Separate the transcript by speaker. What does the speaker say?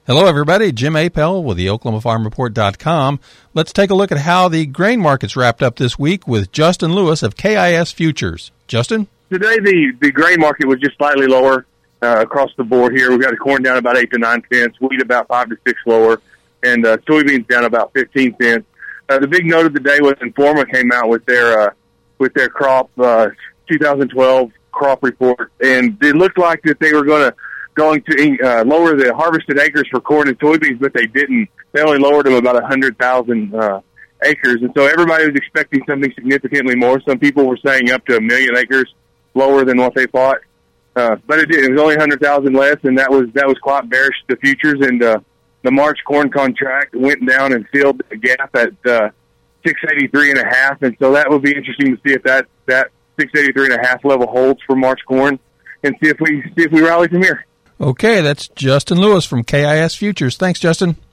Speaker 1: Hello, everybody. Jim Apel with the OklahomaFarmReport.com. Let's take a look at how the grain markets wrapped up this week with Justin Lewis of KIS Futures. Justin?
Speaker 2: Today, the grain market was just slightly lower across the board here. We've got corn down about 8 to 9 cents, wheat about 5 to 6 lower, and soybeans down about 15 cents. The big note of the day was Informa came out with their crop 2012 crop report, and it looked like that they were going to lower the harvested acres for corn and soybeans, but they didn't. They only lowered them about 100,000 acres, and so everybody was expecting something significantly more. Some people were saying up to 1 million acres lower than what they thought, but it did. It was only 100,000 less, and that was quite bearish to the futures. And the March corn contract went down and filled the gap at 683.5, and so that will be interesting to see if that 683.5 level holds for March corn, and see if we rally from here.
Speaker 1: Okay, that's Justin Lewis from KIS Futures. Thanks, Justin.